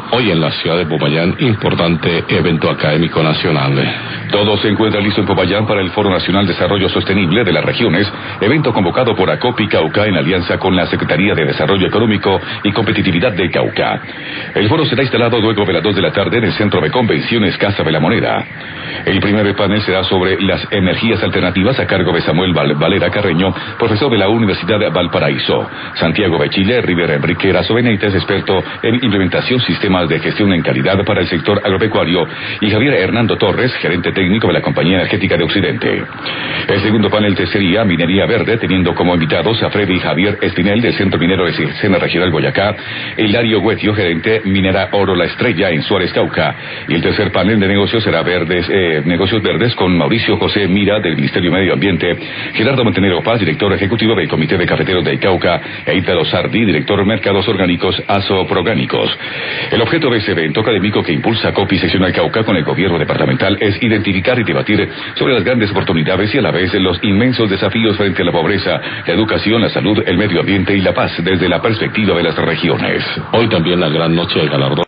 Hoy en la ciudad de Popayán, importante evento académico nacional. Todo se encuentra listo en Popayán para el Foro Nacional Desarrollo Sostenible de las Regiones, evento convocado por ACOPI Cauca en alianza con la Secretaría de Desarrollo Económico y Competitividad de Cauca. El foro será instalado luego de las 2 de la tarde en el Centro de Convenciones Casa de la Moneda. El primer panel será sobre las energías alternativas a cargo de Samuel Valera Carreño, profesor de la Universidad de Valparaíso. Santiago Bechile Rivera Enrique Erazo Benítez, experto en implementación sistemas de gestión en calidad para el sector agropecuario, y Javier Hernando Torres, gerente técnico de la Compañía Energética de Occidente. El segundo panel sería Minería Verde, teniendo como invitados a Freddy Javier Espinel del Centro Minero de Sena Regional Boyacá, Hilario Guetio, gerente Minera Oro La Estrella en Suárez Cauca. Y el tercer panel de negocios será Negocios Verdes con Mauricio José Mira del Ministerio de Medio Ambiente, Gerardo Montenegro Paz, director ejecutivo del Comité de Cafeteros de Cauca, e Ítalo Sardi, director de Mercados Orgánicos Azoprogánicos. El objeto de este evento académico que impulsa ACOPI Seccional Cauca con el gobierno departamental es identificar y debatir sobre las grandes oportunidades y a la vez los inmensos desafíos frente a la pobreza, la educación, la salud, el medio ambiente y la paz desde la perspectiva de las regiones. Hoy también la gran noche del galardón